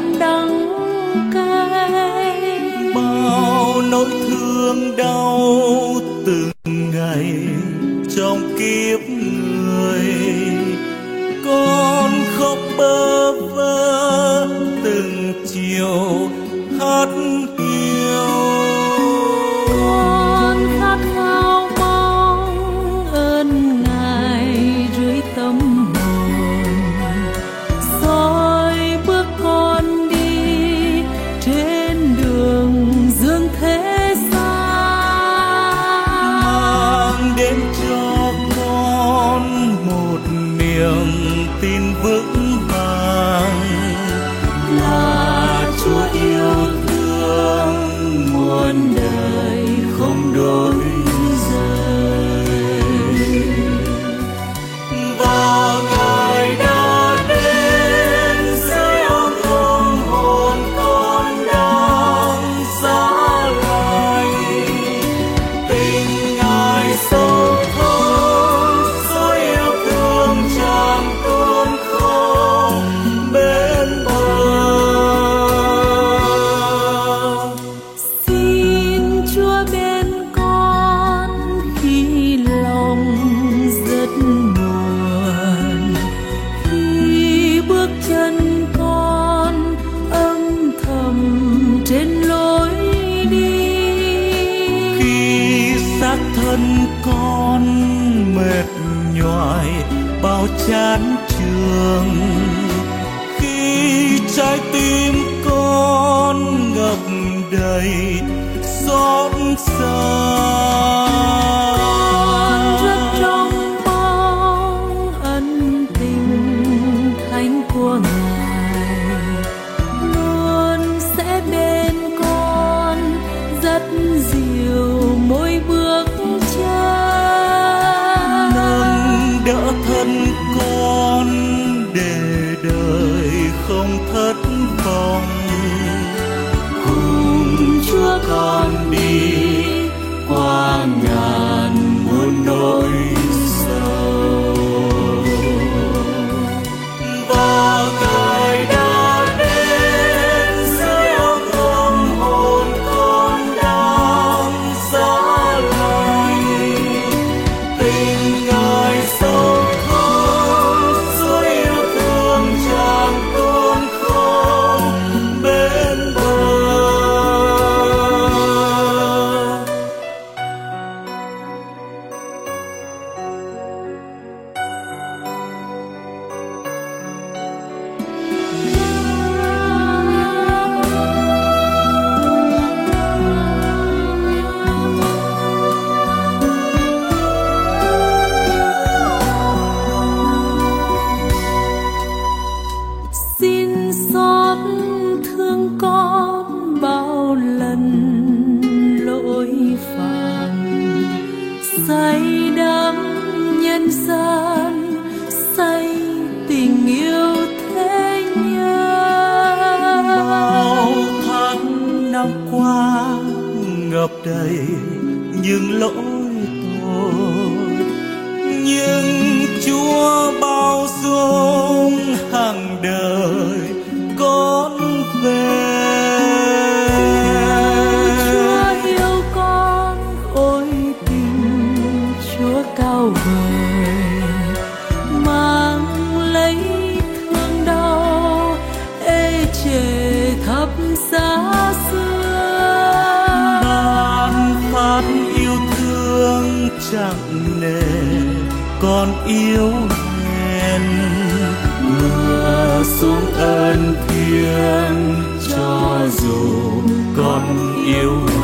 cam đắng cay. Bao nỗi thương đau từng ngày trong kiếp người, con khóc bơ vơ từng chiều hát hiu. Con khát khao mong ơn Ngài rưới tâm hồn, soi bước con đi trên đường dương thế gian, mang đến cho con một niềm tin vững vàng là Chúa yêu thương muôn đời không đổi rời. và Ngài đã đến dưới ôm ôm hồn con đang giá lạnh. Tình Ngài sâu thẳm, dấu yêu thương tràn tuôn không bên bờ. Xin Chúa bên con khi lòng rất buồn, khi bước chân con âm thầm trên lối đi, Khi xác thân con mệt nhoài bao chán trường, khi trái tim con ngập đầy xót xa. con rất trông mong ân tình thánh của Ngài luôn sẽ bên con dắt dìu mỗi bước chân, Nâng đỡ thân con để đời không thất vọng. cùng Chúa con đi qua ngàn muôn nỗi sầu. Và Ngài đã đến dưới ôm ôm hồn con đang giá lạnh. Tình Ngài sâu thẳm, dấu yêu thương tràn tuôn không bên bờ. Xin xót thương con bao lần lỗi phạm, say đắm nhân gian, say tình yêu thế nhân. Bao tháng năm qua ngập đầy những lỗi tội, nhưng Chúa bao dung hàng đời con về. Chúa yêu con ôi tình Chúa cao vời, mang lấy thương đau ê chề thấp giá xưa, Ban phát yêu thương chẳng nề con yêu hèn, mưa xuống ơn thiêng cho dù con yêu